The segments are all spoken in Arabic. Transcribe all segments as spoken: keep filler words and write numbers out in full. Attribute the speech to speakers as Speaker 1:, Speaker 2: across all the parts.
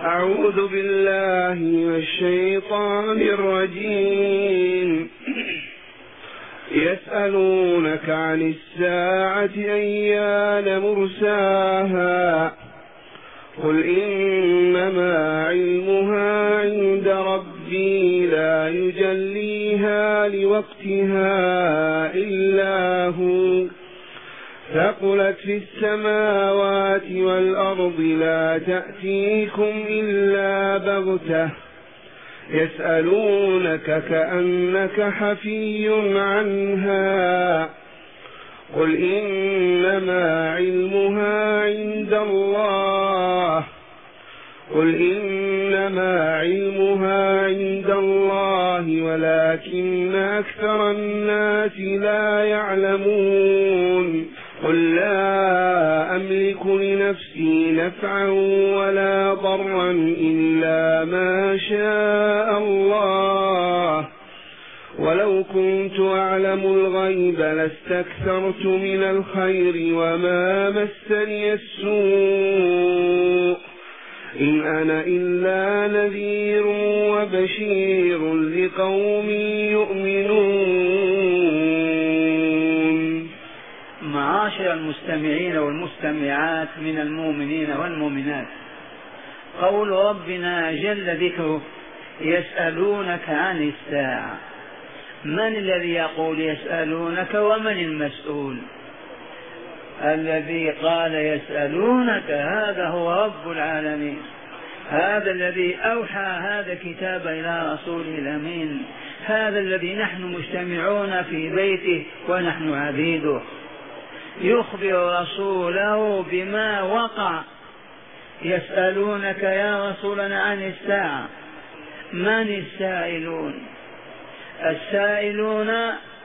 Speaker 1: أعوذ بالله من الشيطان الرجيم. يسألونك عن الساعة أيان مرساها قل إنما علمها عند ربي لا يجليها لوقتها إلا هو ثقلت في السماوات والأرض لا تأتيكم إلا بغتة يسألونك كأنك حفي عنها قل إنما علمها عند الله قل إنما علمها عند الله ولكن أكثر الناس لا يعلمون قل لا أملك لنفسي نفعا ولا ضرا إلا ما شاء الله ولو كنت أعلم الغيب لاستكثرت من الخير وما مسني السوء إن أنا إلا نذير وبشير لقوم يؤمنون.
Speaker 2: معاشر المستمعين والمستمعات من المؤمنين والمؤمنات، قول ربنا جل ذكره يسألونك عن الساعة. من الذي يقول يسألونك ومن المسؤول؟ الذي قال يسألونك هذا هو رب العالمين، هذا الذي أوحى هذا الكتاب إلى رسوله الأمين، هذا الذي نحن مجتمعون في بيته ونحن عبيده، يخبر رسوله بما وقع. يسألونك يا رسولنا عن الساعة. من السائلون؟ السائلون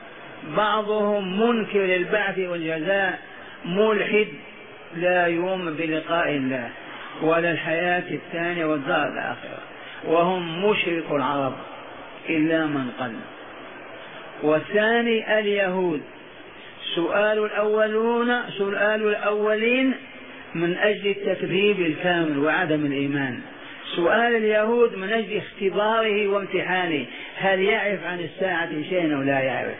Speaker 2: بعضهم منكر للبعث والجزاء، ملحد لا يؤمن بلقاء الله ولا الحياة الثانية والدار الآخرة، وهم مشرك العرب إلا من قل. والثاني اليهود. سؤال الأولون سؤال الأولين من أجل التكذيب الكامل وعدم الإيمان. سؤال اليهود من أجل اختباره وامتحانه، هل يعرف عن الساعة شيئا أو لا يعرف،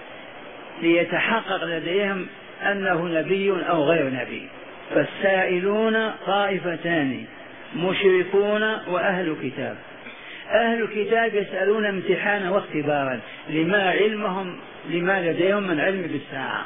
Speaker 2: ليتحقق لديهم أنه نبي أو غير نبي. فالسائلون طائفتان، مشركون وأهل كتاب. أهل الكتاب يسألون امتحانا واختبارا لما علمهم لما لديهم من علم بالساعة،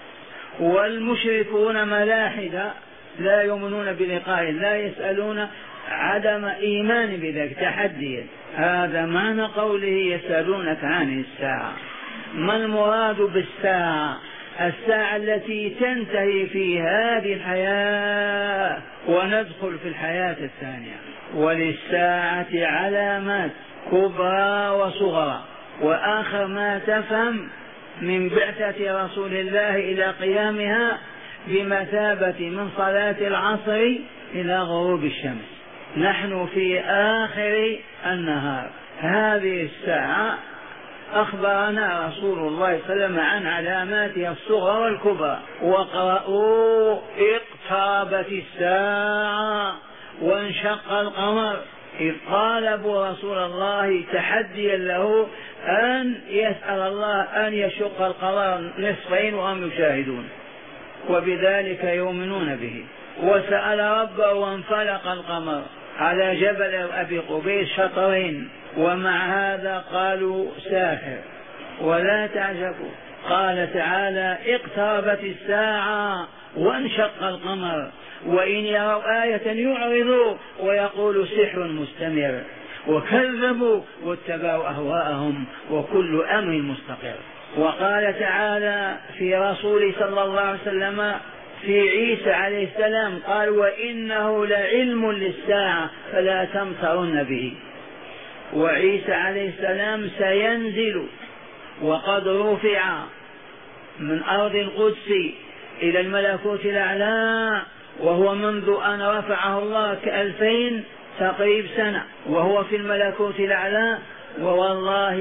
Speaker 2: والمشركون ملاحدة لا يؤمنون بلقاء، لا يسألون عدم إيمان بذلك تحديا. هذا معنى قوله يسألونك عن الساعة. ما المراد بالساعة؟ الساعة التي تنتهي في هذه الحياة وندخل في الحياة الثانية. وللساعة علامات كبرى وصغرى، وآخر ما تفهم من بعثة رسول الله إلى قيامها بمثابة من صلاة العصر إلى غروب الشمس. نحن في آخر النهار. هذه الساعة أخبرنا رسول الله صلى الله عليه وسلم عن علاماتها الصغرى والكبرى. وقرأوا اقتربت الساعة وانشق القمر، إذ طالبوا رسول الله تحديا له أن يسأل الله أن يشق القمر نصفين وهم يشاهدون، وبذلك يؤمنون به. وسأل ربه وانفلق القمر على جبل أبي قبيس شطرين، ومع هذا قالوا ساحر. ولا تعجبوا، قال تعالى اقتربت الساعة وانشق القمر وإن يروا آية يعرضوا ويقولوا سحر مستمر، وكذبوا واتبعوا أهواءهم وكل أمر مستقر. وقال تعالى في رسوله صلى الله عليه وسلم في عيسى عليه السلام قال وإنه لعلم للساعة فلا تمترن به. وعيسى عليه السلام سينزل وقد رفع من أرض القدس إلى الملكوت الأعلى، وهو منذ أن رفعه الله كألفين تقريب سنة وهو في الملكوت الأعلى. ووالله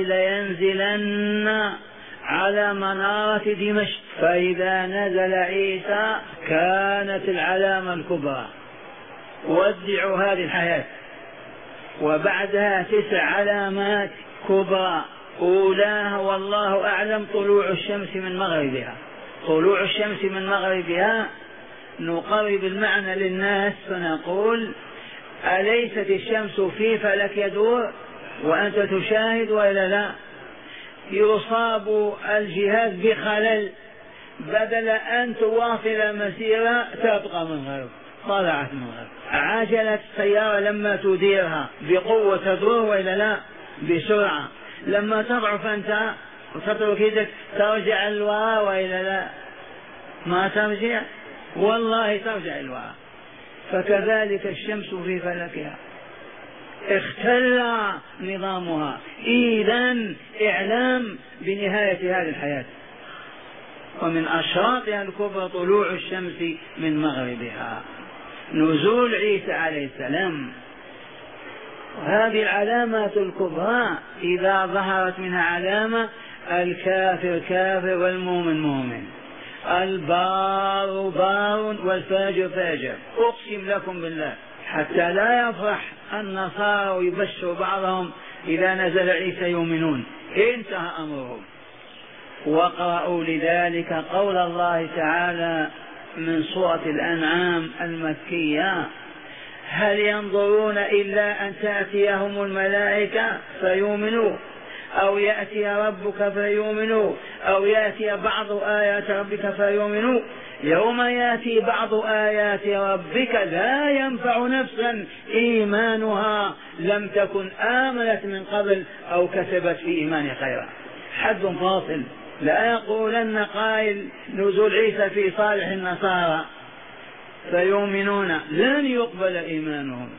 Speaker 2: لينزلن على منارة دمشق، فإذا نزل عيسى كانت العلامة الكبرى. ودعوا هذه الحياة وبعدها تسع علامات كبرى، أولاها والله أعلم طلوع الشمس من مغربها. طلوع الشمس من مغربها نقرب المعنى للناس فنقول: أليست الشمس في فلك يدور وأنت تشاهد وإلا لا؟ يصاب الجهاز بخلل، بدل أن تواصل مسيرة تبقى من غرب، طلعت من غرب. عجلة السيارة لما تديرها بقوة تدور وإلا لا؟ بسرعة. لما تضعف أنت وتترك يدك ترجع الوراء وإلا لا؟ ما ترجع، والله ترجع الوراء. فكذلك الشمس في فلكها اختل نظامها، إذن إعلام بنهاية هذه الحياة. ومن أشراطها الكبرى طلوع الشمس من مغربها، نزول عيسى عليه السلام. هذه العلامات الكبرى إذا ظهرت منها علامة، الكافر كافر والمؤمن مؤمن، البار بار والفاجر فاجر. أقسم لكم بالله حتى لا يفرح النصارى ويبشر بعضهم إذا نزل عيسى يؤمنون، انتهى أمرهم. وقرأوا لذلك قول الله تعالى من سورة الأنعام المكية: هل ينظرون إلا أن تأتيهم الملائكة فيؤمنوا أو يأتي ربك فيؤمنوا أو يأتي بعض آيات ربك فيؤمنوا يوم يأتي بعض آيات ربك لا ينفع نفسا إيمانها لم تكن آمنت من قبل أو كسبت في إيمان خيرا. حد فاصل. لا يقولن قائل نزول عيسى في صالح النصارى فيؤمنون، لن يقبل إيمانهم،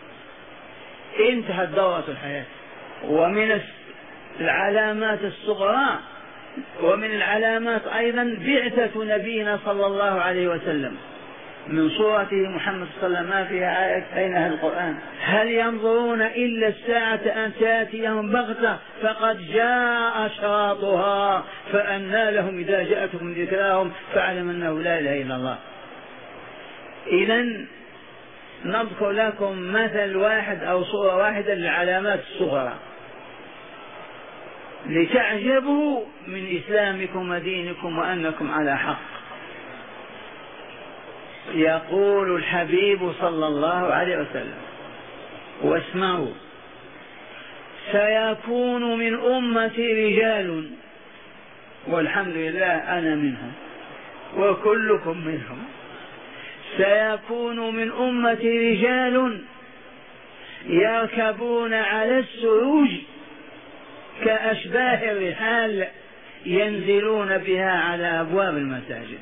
Speaker 2: انتهت دورة الحياة. ومن العلامات الصغرى ومن العلامات أيضا بعثة نبينا صلى الله عليه وسلم من صورته محمد صلى الله عليه وسلم، ما فيها آية أينها القرآن: هل ينظرون إلا الساعة أن تأتيهم بغتة فقد جاء أشراطها فأنى لهم إذا جاءتهم ذكراهم فاعلم أنه لا إله إلا الله. إذن نذكر لكم مثل واحد أو صورة واحدة للعلامات الصغرى لتعجبوا من إسلامكم ودينكم وأنكم على حق. يقول الحبيب صلى الله عليه وسلم، واسمعوا: سيكون من أمتي رجال، والحمد لله أنا منهم وكلكم منهم. سيكون من أمتي رجال يركبون على السروج كأشباه الرحال ينزلون بها على أبواب المساجد.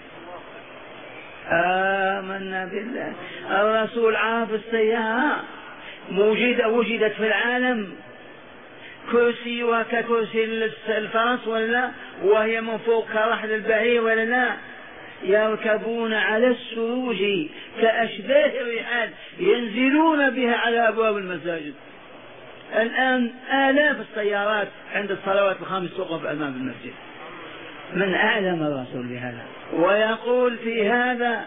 Speaker 2: آمنا بالله. الرسول عرف السيارة موجودة وجدت في العالم كرسي وككرسي الفرس ولا، وهي من فوق كرحل البعير ولا لا؟ يركبون على السروج كأشباه الرحال ينزلون بها على أبواب المساجد. الآن آلاف السيارات عند الصلوات الخمس توقف أمام المسجد. من أعلم الرسول بهذا؟ ويقول في هذا: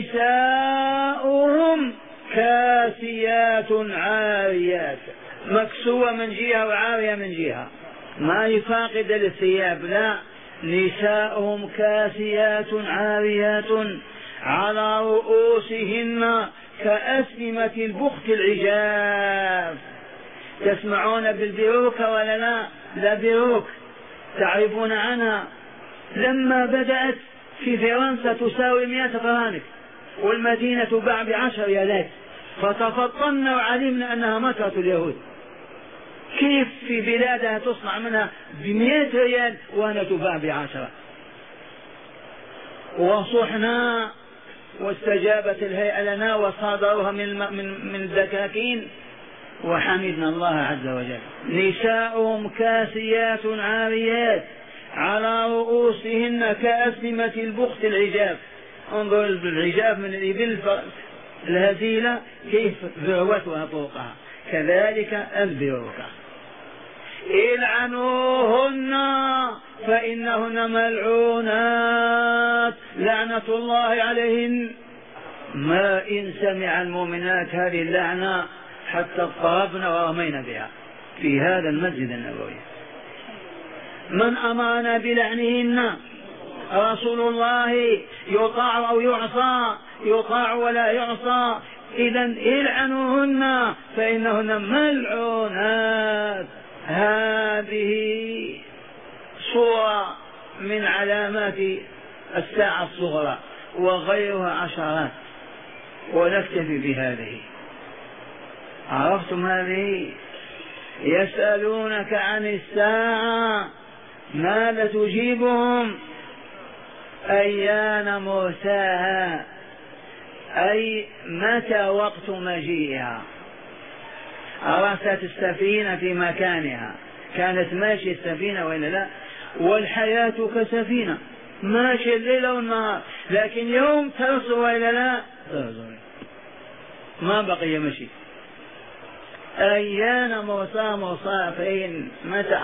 Speaker 2: نساؤهم كاسيات عاريات، مكسوة من جهة وعارية من جهة، ما يفاقد الثياب، لا، نساؤهم كاسيات عاريات على رؤوسهن كأسنمة البخت العجاف. تسمعون بالبيروكة ولا لا؟ لا بيروك تعرفون عنها. لما بدأت في فرنسا تساوي مئة فرانك والمدينة تباع بعشر ريالات، فتفطنا وعلمنا أنها مكرة اليهود. كيف في بلادها تصنع منها بمئة ريال وأنا تباع بعشرة؟ وصحنا واستجابت الهيئة لنا وصادروها من من من الدكاكين وحمدنا الله عز وجل. نساؤهم كاسيات عاريات على رؤوسهن كأسنمة البخت العجاف. انظر العجاف من الإبل الهزيلة كيف ذروتها فوقها، كذلك البيروكة. العنوهن فإنهن ملعونات لعنة الله عليهن. ما إن سمع المؤمنات هذه اللعنة حتى اضطربنا ورمينا بها في هذا المسجد النبوي. من أمرنا بلعنهن؟ رسول الله. يطاع أو يعصى؟ يطاع ولا يعصى. إذا العنوهن فإنهن ملعونات. هذه صورة من علامات الساعة الصغرى وغيرها عشرات، ونكتفي بهذه. عرفتم هذه؟ يسألونك عن الساعة ماذا تجيبهم؟ أيان مرساها، أي متى وقت مجيئها. أرست السفينة في مكانها، كانت ماشية السفينة وإلا لا؟ والحياة كسفينة ماشي الليل والنهار، لكن يوم ترسل وإلا لا؟ ترسل ما بقي مشي. أيان مرساها مرساها فين متى؟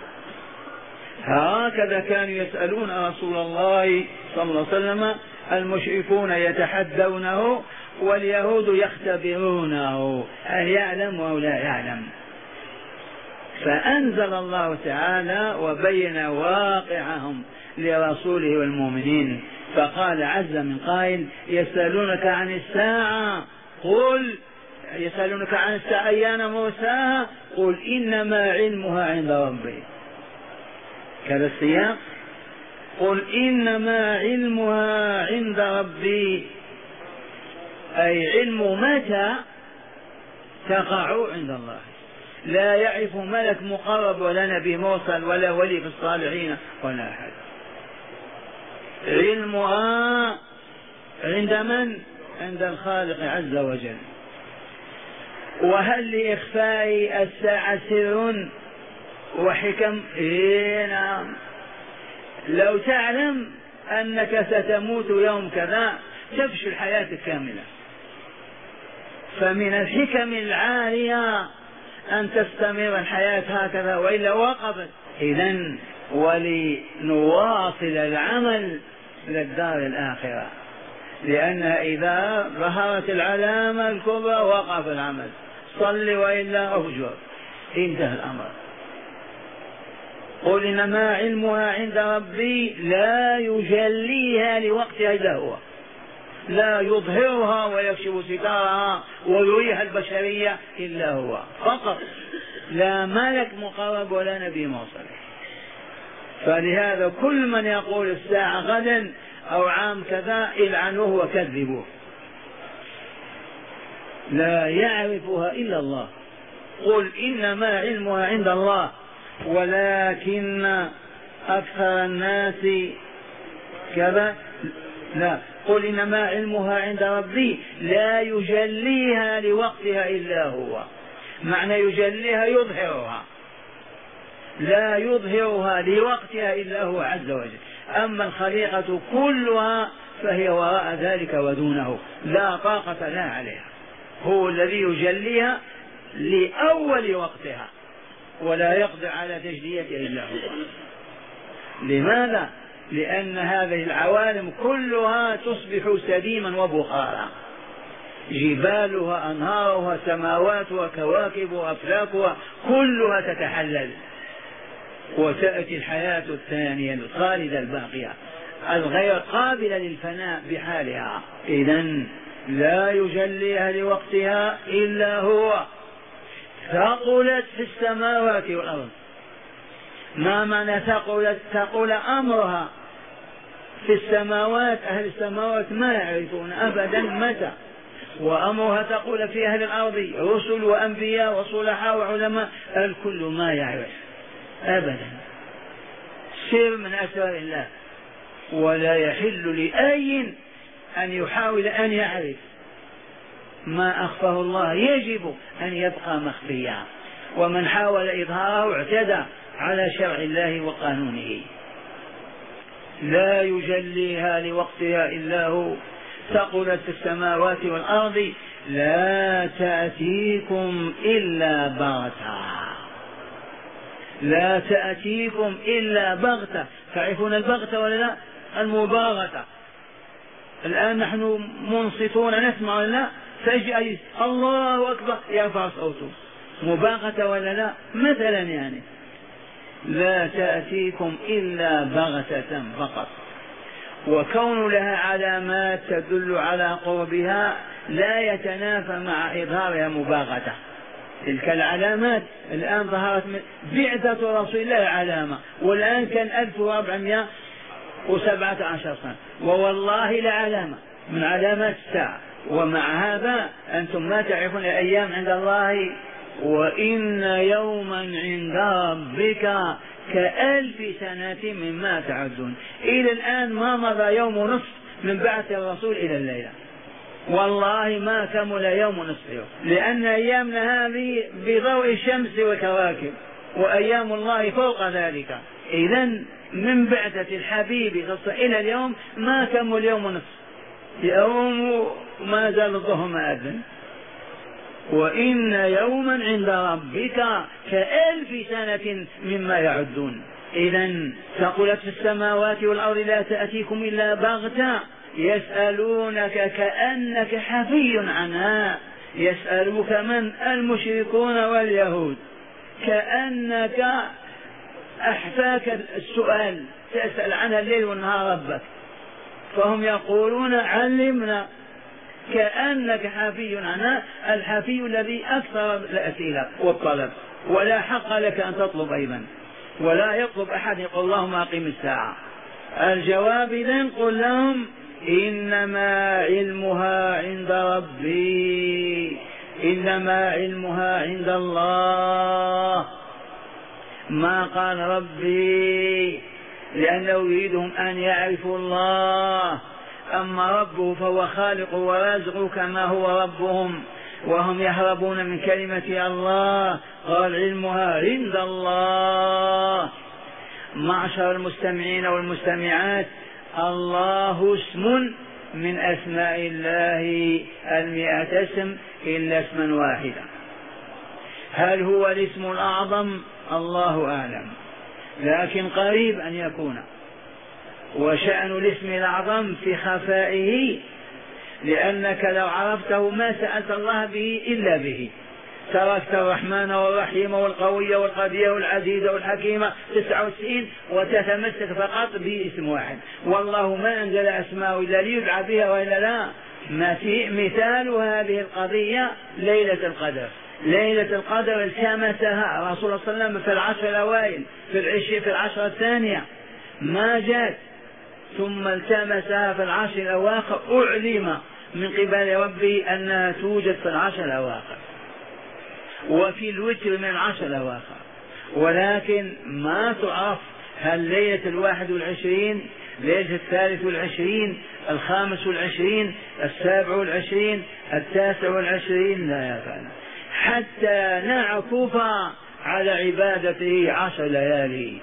Speaker 2: هكذا كانوا يسألون رسول الله صلى الله عليه وسلم، المشركون يتحدونه واليهود يختبرونه هل يعلم أو لا يعلم. فأنزل الله تعالى وبين واقعهم لرسوله والمؤمنين، فقال عز من قائل يسألونك عن الساعة قل يسألونك عن الساعة أيان مرساها قل إنما علمها عند ربي. كذا السياق، قل إنما علمها عند ربي، أي علم متى تقع عند الله. لا يعرف ملك مقرب ولا نبي مرسل ولا ولي في الصالحين ولا أحد. علمها عند من؟ عند الخالق عز وجل. وهل لإخفاء الساعة سر وحكم؟ إيه نعم. لو تعلم أنك ستموت يوم كذا تفشل الحياة الكاملة. فمن الحكم العالية أن تستمر الحياة هكذا وإلا وقفت. إذن ولنواصل العمل للدار الآخرة، لأن إذا ظهرت العلامة الكبرى وقف العمل، صل وإلا أهجر، انتهى الأمر. قل إنما علمها عند ربي لا يجليها لوقتها إلا هو، لا يظهرها ويكشف ستارها ويريها البشرية إلا هو فقط، لا ملك مقرب ولا نبي مرسل. فلهذا كل من يقول الساعة غدا أو عام كذا العنوه وكذبوه، لا يعرفها إلا الله. قل إنما علمها عند الله ولكن أكثر الناس كذا لا. قل إنما علمها عند ربي لا يجليها لوقتها إلا هو. معنى يجليها يظهرها، لا يظهرها لوقتها إلا هو عز وجل. أما الخليقة كلها فهي وراء ذلك ودونه، لا طاقة لا عليها. هو الذي يجليها لأول وقتها ولا يقدر على تجليته إلا هو. لماذا؟ لأن هذه العوالم كلها تصبح سديما وبخارا، جبالها أنهارها سماواتها كواكبها أفلاكها كلها تتحلل، وتأتي الحياة الثانية الخالدة الباقية الغير قابلة للفناء بحالها. إذن لا يجليها لوقتها إلا هو. ثقلت في السماوات والأرض. ما معنى ثقلت؟ ثقل أمرها في السماوات، أهل السماوات ما يعرفون أبدا متى، وأمرها ثقل في أهل الأرض، رسل وأنبياء وصلحاء وعلماء، الكل ما يعرف أبدا، سر من أسرار الله. ولا يحل لأي أن يحاول أن يعرف ما أخفاه الله، يجب أن يبقى مخفيا، ومن حاول إظهاره اعتدى على شرع الله وقانونه. لا يجليها لوقتها إلا هو. ثقلت في السماوات والأرض لا تأتيكم إلا بغتة، لا تأتيكم إلا بغتة. تعرفون البغتة ولا لا؟ المباغتة. الآن نحن منصتون نسمع ولا لا؟ فجأة الله أكبر يرفع صوته، مباغتة ولا لا؟ مثلا يعني لا تأتيكم إلا بغتة فقط. وكون لها علامات تدل على قربها لا يتنافى مع إظهارها مباغتة. تلك العلامات الآن ظهرت من بعثة رسول الله علامة، والآن كان ألف وأربعمائة وسبعة عشر سنة، ووالله لعلامة من علامات الساعة. ومع هذا أنتم ما تعرفون الأيام عند الله، وإن يوما عند ربك كألف سنة مما تعدون. إلى الآن ما مضى يوم نصف من بعث الرسول إلى الليلة، والله ما كمل يوم نصف يوم، لأن أيامنا هذه بضوء الشمس والكواكب، وأيام الله فوق ذلك. إذن من بعثة الحبيب إلى اليوم ما كمل يوم نصف يوم، ما زال الظهر ما أذن. وإن يوما عند ربك كألف سنة مما يعدون. إذن ثقلت في السماوات والأرض لا تأتيكم إلا بغتة، يسألونك كأنك حفي عنها. يسألوك من؟ المشركون واليهود، كأنك أحفاك السؤال، تسأل عنها الليل والنهار ربك، فهم يقولون علمنا، كأنك حافي عنها. الحافي الذي أكثر الأسئلة والطلب، ولا حق لك أن تطلب أيضا، ولا يطلب أحد يقول اللهم أقم الساعة. الجواب إذن قل لهم إنما علمها عند ربي، إنما علمها عند الله. ما قال ربي لأنه يريدهم أن يعرفوا الله، أما ربه فهو خالق ورازق كما هو ربهم، وهم يهربون من كلمة الله. قال علمها عند الله. معشر المستمعين والمستمعات، الله اسم من أسماء الله المئة اسم إلا اسما واحدا. هل هو الاسم الأعظم؟ الله أعلم، لكن قريب أن يكون. وشأن الاسم الأعظم في خفائه، لأنك لو عرفته ما سألت الله به إلا به. تركت الرحمن والرحيم والقوي والقدير والعزيز والحكيم تسعة وتسعين وتتمسك فقط باسم واحد، والله ما أنزل أسماء إلا ليدعى بها وإلا لا. مثال هذه القضية ليلة القدر. ليلة القدر التمسها رسول الله صلى الله عليه وسلم في العشر الأوائل، في العشر في العشر الثانية ما جاءت، ثم التمسها في العشر الأواخر، أعلم من قبل ربه أنها توجد في العشر الأواخر وفي الوتر من العشر الأواخر، ولكن ما تعرف هل ليلة الواحد والعشرين، ليلة الثالث والعشرين، الخامس والعشرين، السابع والعشرين، التاسع والعشرين، لا يفعل، حتى نعكف على عبادته عشر ليالي.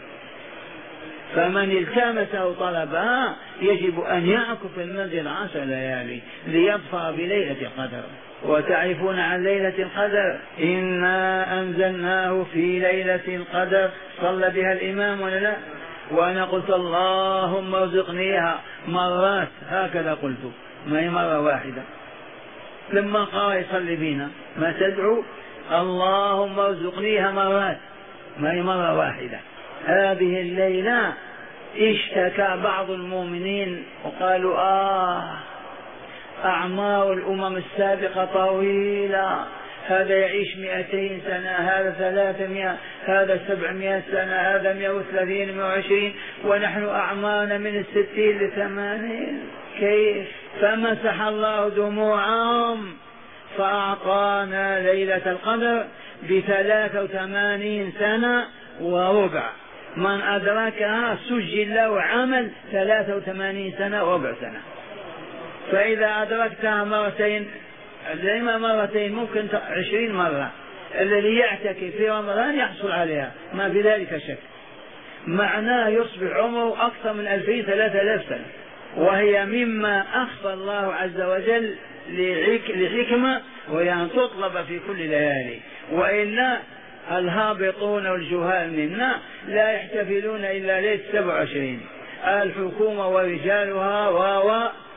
Speaker 2: فمن التمسه طلبها يجب أن يعكف المنزل عشر ليالي ليظفر بليلة القدر. وتعرفون عن ليلة القدر؟ إنا أنزلناه في ليلة القدر. صلى بها الإمام ولا لا؟ وأنا قلت اللهم ارزقنيها مرات، هكذا قلت، ما هي مرة واحدة. لما قال يصلي بنا ما تدعو اللهم ارزقنيها مرات، ما هي مرة واحدة. هذه الليلة اشتكى بعض المؤمنين وقالوا آه أعمار الأمم السابقة طويلة، هذا يعيش مئتين سنة، هذا ثلاثمائة، هذا سبعمائة سنة، هذا مئة وثلاثين، مئة وعشرين، ونحن أعمارنا من الستين لثمانين. كيف؟ فمسح الله دموعهم فأعطانا ليلة القدر بثلاثة وثمانين سنة وربع. من أدركها سجل له عمل ثلاثة وثمانين سنة وربع سنة. فإذا أدركتها مرتين، زي ما مرتين ممكن عشرين مرة، الذي يعتكف في رمضان يحصل عليها ما في ذلك شك. معناه يصبح عمره أكثر من ألفين ثلاثة آلاف سنة، وهي مما أخفى الله عز وجل لحكمة، وهي أن تطلب في كل ليالي. وإلا الهابطون والجهال منا لا يحتفلون إلا ليلة سبع وعشرين، الحكومة ورجالها و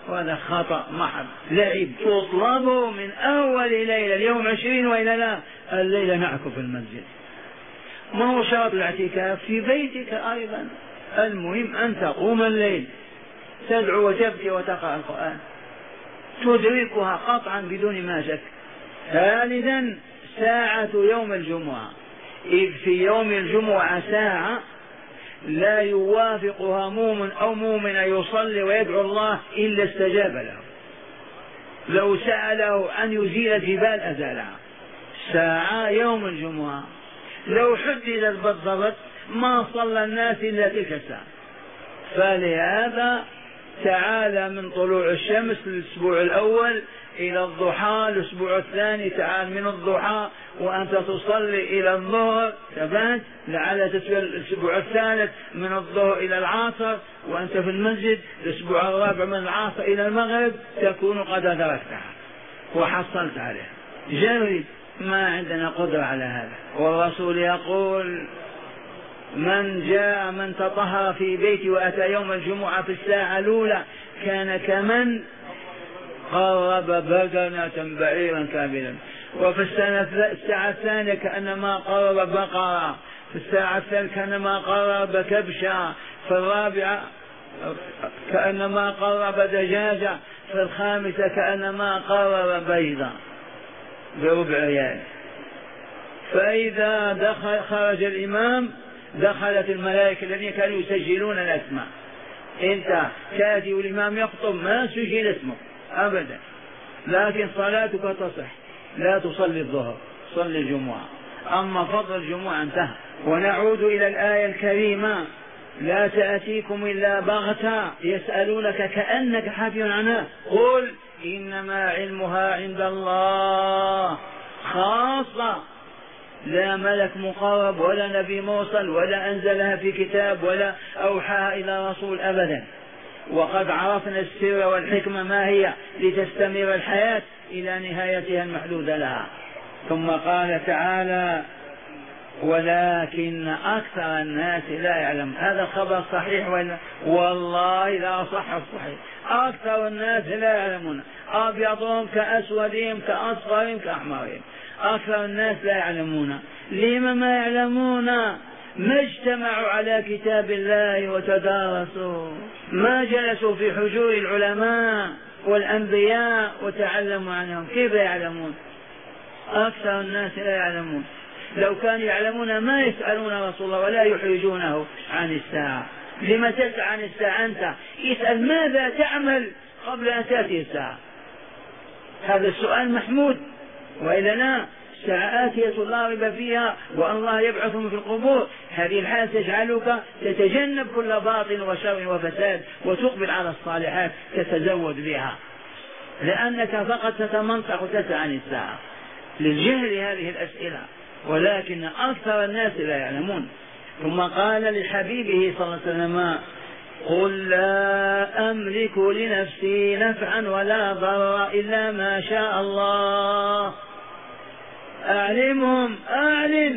Speaker 2: وهذا خطأ محض لعب. تطلب من أول ليلة اليوم عشرين وإلا لا الليلة نعكف في المسجد. ما هو شرط الاعتكاف في بيتك أيضا، المهم أن تقوم الليل تدعو وتبكي وتقرأ القرآن تدركها قطعا بدون ما شك. ثالثا ساعة يوم الجمعة، إذ في يوم الجمعة ساعة لا يوافقها موم أو مؤمن يصلي ويدعو الله إلا استجاب له. لو سأله أن يزيل الجبال أزالها. ساعة يوم الجمعة لو حددت بالضبط ما صلى الناس إلا تلك الساعة. فلهذا تعالى من طلوع الشمس الأسبوع الأول إلى الضحى، الأسبوع الثاني تعال من الضحى وأنت تصلي إلى الظهر ثبات، لعل تسوي الأسبوع الثالث من الظهر إلى العصر وأنت في المسجد، الأسبوع الرابع من العصر إلى المغرب تكون قد أدركتها وحصلت عليها. جرب، ما عندنا قدرة على هذا. والرسول يقول من جاء من تطهر في بيتي وأتى يوم الجمعة في الساعة الأولى كان كمن قرب بدنة بعيرا كاملا، وفي الساعة الثانية كأنما قرب بقرة، في الساعة الثالثة كأنما قرب كبشا، في الرابعة كأنما قرب دجاجة، في الخامسة كأنما قرب بيضا بربع ريال. فإذا دخل خرج الإمام دخلت الملائكة الذين كانوا يسجلون الأسماء. أنت كاتي والإمام يخطب ما سجل اسمك أبدا، لكن صلاتك تصح. لا تصلي الظهر، صلي الجمعة. أما فضل الجمعة انتهى. ونعود إلى الآية الكريمة لا تأتيكم إلا بغتة يسألونك كأنك حافي عنها قل إنما علمها عند الله. خاصة، لا ملك مقرب ولا نبي موصل ولا أنزلها في كتاب ولا أوحى إلى رسول أبدا. وقد عرفنا السر والحكمة ما هي لتستمر الحياة إلى نهايتها المحدودة لها. ثم قال تعالى ولكن أكثر الناس لا يعلم. هذا خبر صحيح ولا والله لا صح الصحيح. أكثر الناس لا يعلمون، أبيضهم كأسودهم كأصفرهم كأحمرهم. أكثر الناس لا يعلمون. لما ما يعلمون؟ ما اجتمعوا على كتاب الله وتدارسوا، ما جلسوا في حجور العلماء والأنبياء وتعلموا عنهم. كيف يعلمون؟ أكثر الناس لا يعلمون. لو كانوا يعلمون ما يسألون رسول الله ولا يحرجونه عن الساعة. لما تسأل عن الساعة أنت؟ اسأل ماذا تعمل قبل أن تأتي الساعة. هذا السؤال محمود. وإلا لا، الساعة آتية لا ريب فيها وأن الله يبعثهم في القبور. هذه الحالة تجعلك تتجنب كل باطل وشر وفساد وتقبل على الصالحات تتزود بها، لأنك فقط تتمنطق وتسأل عن الساعة للجهل هذه الأسئلة. ولكن أكثر الناس لا يعلمون. ثم قال لحبيبه صلى الله عليه وسلم قل لا أملك لنفسي نفعا ولا ضرا إلا ما شاء الله. أعلمهم، أعلم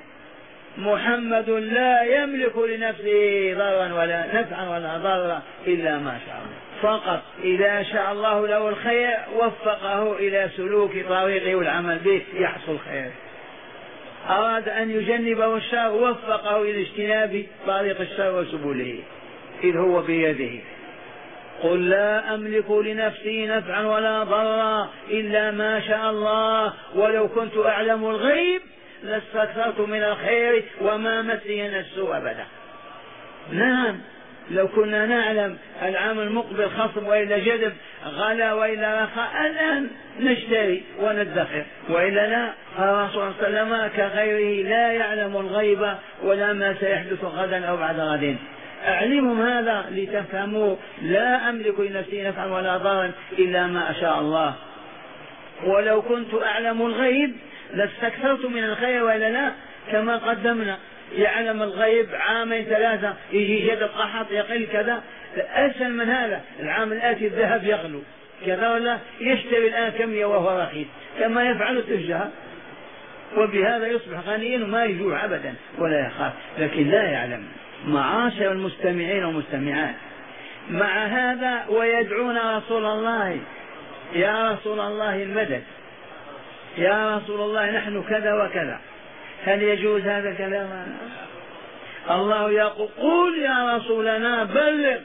Speaker 2: محمد لا يملك لنفسه ضرا ولا نفعا ولا ضرا إلا ما شاء الله فقط. إذا شاء الله له الخير وفقه إلى سلوك طريقه والعمل به يحصل خير. أراد أن يجنبه الشر وفقه إلى اجتناب طريق الشر وسبله إذ هو بيده. قل لا أملك لنفسي نفعا ولا ضرا إلا ما شاء الله ولو كنت أعلم الغيب لاستكثرت من الخير وما مسني السوء أبدا. نعم، لو كنا نعلم العام المقبل خصم وإلا جذب غلا وإلا رخاء الآن نشتري وندخر. وإلا لا، الرسول صلى الله عليه وسلم كغيره لا يعلم الغيب ولا ما سيحدث غدا أو بعد غد. أعلمهم هذا لتفهموا لا أملك لنفسي نفعا ولا ضرا إلا ما أشاء الله ولو كنت أعلم الغيب لاستكثرت من الخير. وإلا لا، كما قدمنا يعلم الغيب عامين ثلاثة يجي جد قحط يقل كذا. أسهل من هذا، العام الآتي الذهب يغلو كذا ولا يشتري الآن كمية وهو رخيص كما يفعل التجار، وبهذا يصبح غنيا وما يجوع أبدا ولا يخاف. لكن لا يعلم. معاشر المستمعين والمستمعات، مع هذا ويدعون رسول الله يا رسول الله المدد، يا رسول الله نحن كذا وكذا. هل يجوز هذا الكلام؟ الله يقول قل يا رسولنا بلغ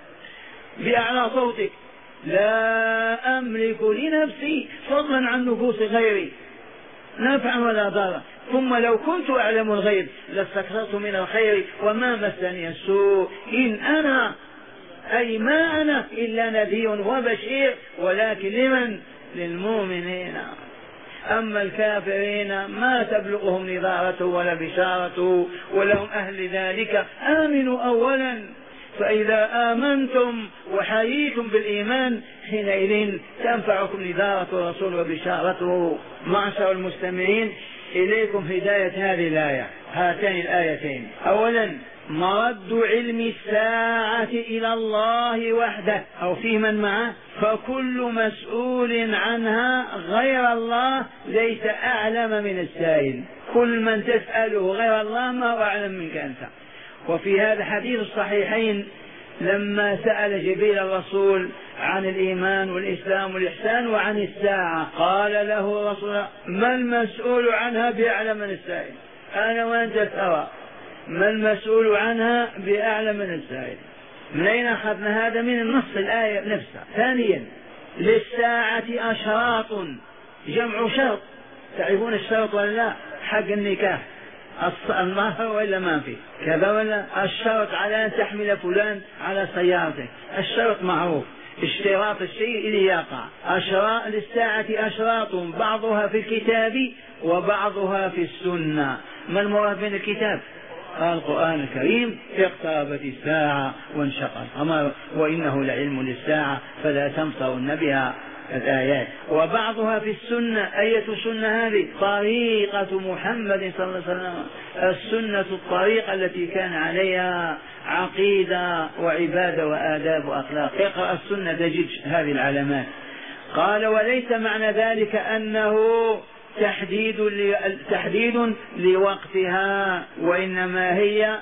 Speaker 2: بأعلى صوتك لا أملك لنفسي فضلا عن نفوس غيري نفعا ولا ضرا، ثم لو كنت أعلم الغيب لاستكثرت من الخير وما مسني السوء إن أنا أي ما أنا إلا نذير وبشير، ولكن لمن؟ للمؤمنين. أما الكافرين ما تبلغهم نذارته ولا بشارته ولهم أهل ذلك. آمنوا أولا، فإذا آمنتم وحييتم بالإيمان حينئذ تنفعكم نذارة الرسول وبشارته. معشر المستمعين، إليكم هداية هذه الآية، هاتين الآيتين. أولا مرد علم الساعة إلى الله وحده أو في من معه، فكل مسؤول عنها غير الله ليس أعلم من السائل. كل من تسأله غير الله ما هو أعلم منك أنت. وفي هذا حديث الصحيحين لما سأل جبريل الرسول عن الإيمان والإسلام والإحسان وعن الساعة قال له الرسول ما المسؤول عنها بأعلم من السائل؟ أنا وأنت سواء، ما المسؤول عنها بأعلم من السائل. من أين أخذنا هذا؟ من النص الآية نفسها. ثانيا للساعة أشراط، جمع شرط، تعرفون الشرط ولا لا؟ حق النكاح المهر ولا ما في كذا ولا؟ الشرط على أن تحمل فلان على سيارتك، الشرط معروف، اشتراط الشيء إلى يقع. أشراط للساعة أشراط بعضها في الكتاب وبعضها في السنة. ما المراد من الكتاب؟ القرآن الكريم اقتربت الساعة وانشق القمر وإنه لعلم للساعة فلا تمترن بها الآيات. وبعضها في السنة. أية سنة هذه؟ طريقة محمد صلى الله عليه وسلم، السنة الطريقة التي كان عليها عقيدة وعبادة وآداب وأخلاق. اقرأ السنة تجد هذه العلامات. قال وليس معنى ذلك أنه تحديد تحديد لوقتها، وإنما هي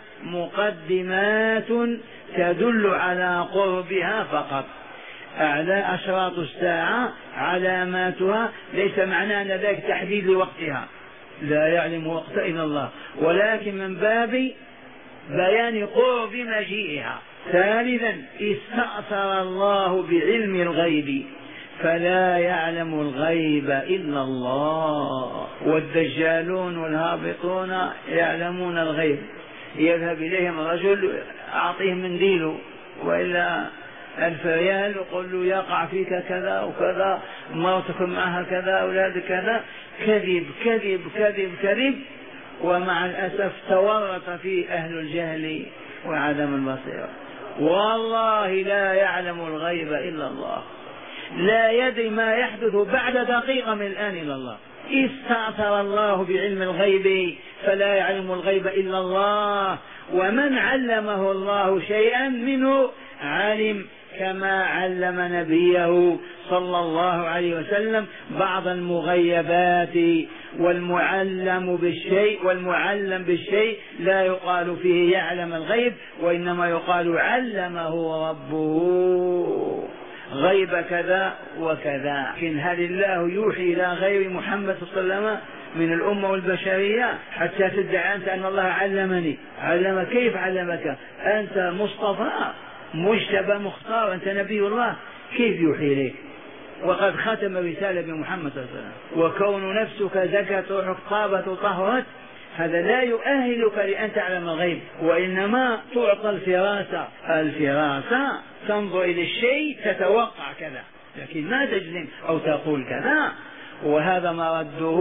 Speaker 2: مقدمات تدل على قربها فقط. أعلى أشراط الساعة علاماتها، ليس معنى أن ذلك تحديد لوقتها، لا يعلم وقت إلا الله، ولكن من باب بيان قرب مجيئها. ثالثا استأثر الله بعلم الغيب فلا يعلم الغيب إلا الله، والدجالون والهابطون يعلمون الغيب. يذهب إليهم الرجل أعطيهم منديله وإلا ألف ريال وقل له يقع فيك كذا وكذا، مرتك معها كذا، أولادك كذا. كذب كذب كذب كذب. ومع الأسف تورط فيه أهل الجهل وعدم البصيرة. والله لا يعلم الغيب إلا الله، لا يدري ما يحدث بعد دقيقة من الآن إلا الله. استأثر الله بعلم الغيب فلا يعلم الغيب إلا الله، ومن علمه الله شيئا منه علم، كما علم نبيه صلى الله عليه وسلم بعض المغيبات. والمعلم بالشيء والمعلم بالشيء لا يقال فيه يعلم الغيب، وإنما يقال علمه ربه غيب كذا وكذا. لكن هل الله يوحي إلى غير محمد صلى الله عليه وسلم من الأمة والبشرية حتى تدعي أنت أن الله علمني؟ علم كيف علمك؟ أنت مصطفى مجتبى مختار، أنت نبي الله، كيف يوحي إليك وقد ختم رسالة بمحمد صلى الله عليه وسلم؟ وكون نفسك زكت روحك طابت وطهرت هذا لا يؤهلك لأن تعلم الغيب، وإنما تعطى الفراسة. الفراسة تنظر إلى الشيء تتوقع كذا، لكن ما تجزم أو تقول كذا. وهذا مرده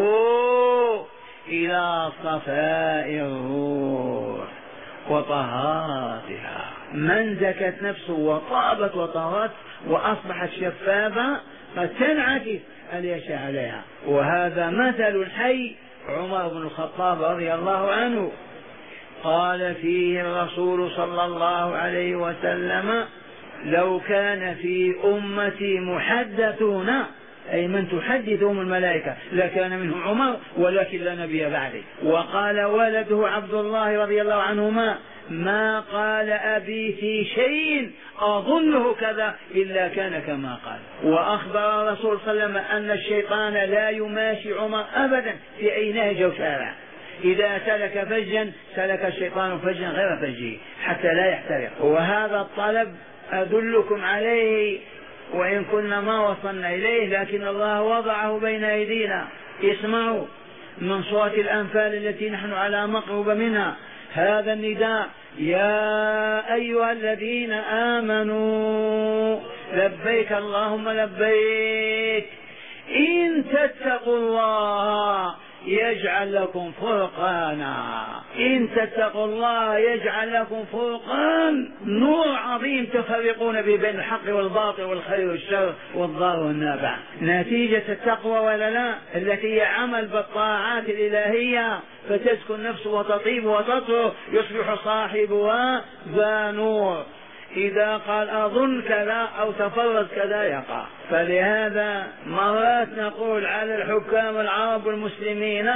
Speaker 2: إلى صفاء الروح وطهارتها. من زكت نفسه وطابت وطهرت وأصبحت شفافة قد تنعكس اليشاء عليها. وهذا مثل حي عمر بن الخطاب رضي الله عنه قال فيه الرسول صلى الله عليه وسلم لو كان في أمتي محدثون، أي من تحدثهم الملائكة، لكان منهم عمر، ولكن لا نبي بعده. وقال ولده عبد الله رضي الله عنهما ما قال أبي في شيء أظنه كذا إلا كان كما قال. وأخبر الرسول صلى الله عليه وسلم أن الشيطان لا يماشي عمر أبدا في أي نهج أو شارع، إذا سلك فجا سلك الشيطان فجا غير فجه حتى لا يحترق. وهذا الطلب أدلكم عليه وإن كنا ما وصلنا إليه، لكن الله وضعه بين أيدينا. اسمعوا من صوت الأنفال التي نحن على مقرب منها هذا النداء: يا أيها الذين آمنوا لبيك اللهم لبيك إن تتقوا الله يجعل لكم فرقانا. إن تتقوا الله يجعل لكم فرقان، نور عظيم تفرقون به بين الحق والباطل والخير والشر والضار والنافع. نتيجة التقوى ولا لا، التي هي عمل بالطاعات الإلهية فتسكن نفسه وتطيب وتطهر، يصبح صاحبها ذا نور. إذا قال أظن كذا أو تفرز كذا يقع. فلهذا مرات نقول على الحكام العرب والمسلمين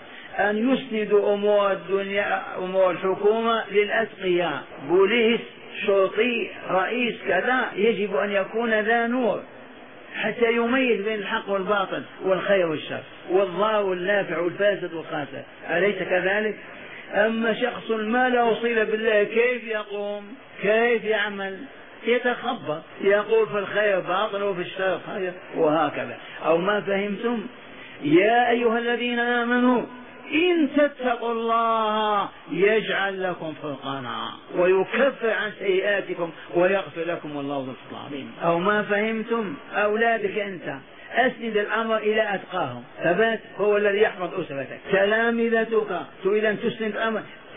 Speaker 2: أن يسندوا أمور الدنيا أمور الحكومة للأتقياء، بوليس شرطي رئيس كذا يجب أن يكون ذا نور حتى يميز بين الحق والباطل والخير والشر والضار والنافع والفاسد والخاسر، أليس كذلك؟ أما شخص ما له صلة بالله كيف يقوم؟ كيف يعمل؟ يتخبط، يقول في الخير باطل وفي الشر خير وهكذا. أو ما فهمتم؟ يا أيها الذين آمنوا إن تتقوا الله يجعل لكم فرقانا ويكفر عن سيئاتكم ويغفر لكم والله ذو الفضل العظيم. أو ما فهمتم؟ أولادك أنت أسند الأمر إلى أتقاهم، ثبات هو الذي يحفظ أسرتك. تلامذتك تريد أن تسند الأمر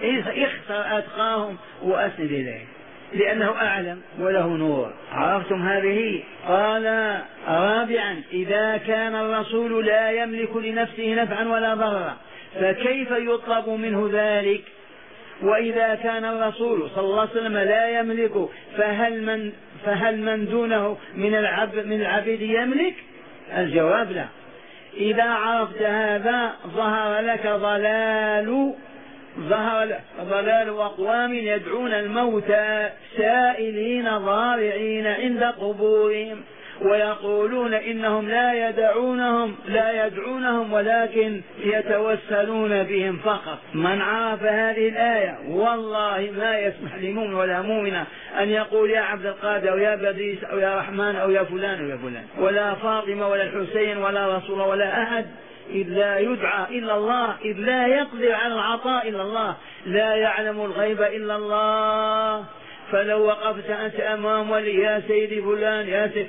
Speaker 2: اختر أتقاهم وأسند إليه لأنه أعلم وله نور. عرفتم هذه؟ قال رابعا: إذا كان الرسول لا يملك لنفسه نفعا ولا ضررا فكيف يطلب منه ذلك؟ وإذا كان الرسول صلى الله عليه وسلم لا يملك فهل من, فهل من دونه من العبد, من العبيد يملك؟ الجواب لا. إذا عرفت هذا ظهر لك ضلال ظهر ضلال أقوام يدعون الموتى سائلين ضارعين عند قبورهم ويقولون إنهم لا يدعونهم لا يدعونهم ولكن يتوسلون بهم فقط. من عرف هذه الآية والله ما يسمح لمؤمن ولا مؤمنة أن يقول يا عبد القادر أو يا بدريس أو يا رحمن أو يا فلان أو يا فلان، ولا فاطمة ولا الحسين ولا رسول ولا أحد، إذ لا يدعى إلا الله، إذ لا يقدر على العطاء إلا الله، لا يعلم الغيب إلا الله. فلو وقفت أنت أمام ولي يا سيدي فلان يا سيدي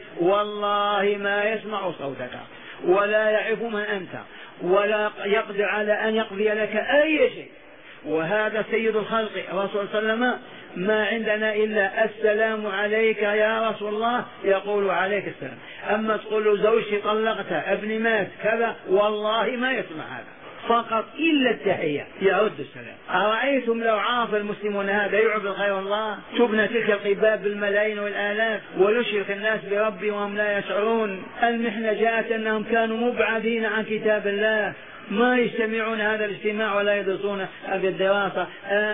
Speaker 2: والله ما يسمع صوتك ولا يعرف من أنت ولا يقدر على أن يقضي لك أي شيء. وهذا سيد الخلق الرسول صلى الله عليه وسلم: ما عندنا إلا السلام عليك يا رسول الله، يقول عليك السلام. أما تقول له زوجتي طلقتها ابني مات كذا والله ما يسمع هذا فقط إلا التحية يرد السلام. أرأيتم لو عرف المسلمون هذا يعبد غير الله؟ تبنى تلك القباب بالملايين والآلاف ويشرك الناس بربي وهم لا يشعرون. المحنة جاءت أنهم كانوا مبعدين عن كتاب الله، ما يجتمعون هذا الاجتماع ولا يدرسون هذه الدراسة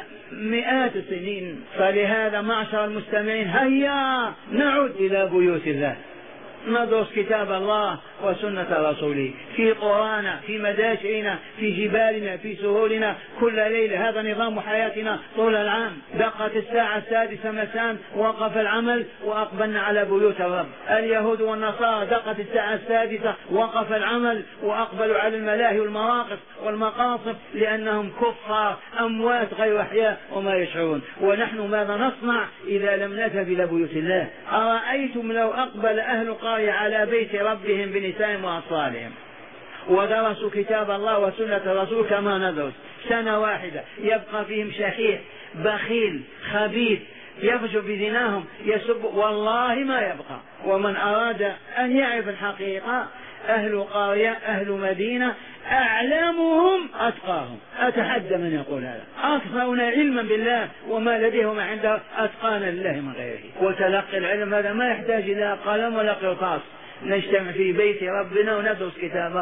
Speaker 2: مئات السنين. فلهذا معشر المستمعين هيا نعود إلى بيوت الله، ندرس كتاب الله وسنة رسوله في قرانا في مداشرنا في جبالنا في سهولنا كل ليلة. هذا نظام حياتنا طول العام. دقت الساعة السادسة مساء وقف العمل وأقبلنا على بيوت الرب. اليهود والنصارى دقت الساعة السادسة وقف العمل وأقبلوا على الملاهي والمواقف والمقاصف لأنهم كفار أموات غير أحياء وما يشعرون. ونحن ماذا نصنع إذا لم نذهب إلى بيوت الله؟ أرأيتم لو أقبل أهل قرية على بيت ربهم بنسائهم وأطفالهم ودرسوا كتاب الله وسنة الرسول كما ندرس سنة واحدة، يبقى فيهم شحيح بخيل خبيث يفجر بزناهم يسب، والله ما يبقى. ومن أراد أن يعرف الحقيقة أهل قرية أهل مدينة أعلمهم أتقاهم. أتحدى من يقول هذا. أكثرنا علما بالله وما لديهم عنده أتقانا لله من غيره. وتلقي العلم هذا ما يحتاج إلى قلم ولا قرطاس، نجتمع في بيت ربنا وندرس كتابه.